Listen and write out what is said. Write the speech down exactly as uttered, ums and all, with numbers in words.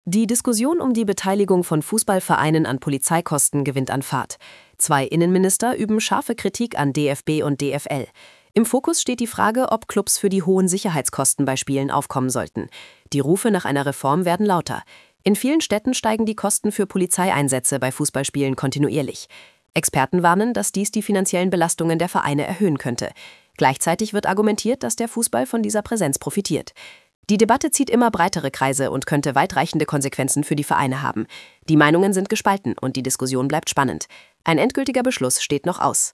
Die Diskussion um die Beteiligung von Fußballvereinen an Polizeikosten gewinnt an Fahrt. Zwei Innenminister üben scharfe Kritik an D F B und D F L. Im Fokus steht die Frage, ob Clubs für die hohen Sicherheitskosten bei Spielen aufkommen sollten. Die Rufe nach einer Reform werden lauter. In vielen Städten steigen die Kosten für Polizeieinsätze bei Fußballspielen kontinuierlich. Experten warnen, dass dies die finanziellen Belastungen der Vereine erhöhen könnte. Gleichzeitig wird argumentiert, dass der Fußball von dieser Präsenz profitiert. Die Debatte zieht immer breitere Kreise und könnte weitreichende Konsequenzen für die Vereine haben. Die Meinungen sind gespalten und die Diskussion bleibt spannend. Ein endgültiger Beschluss steht noch aus.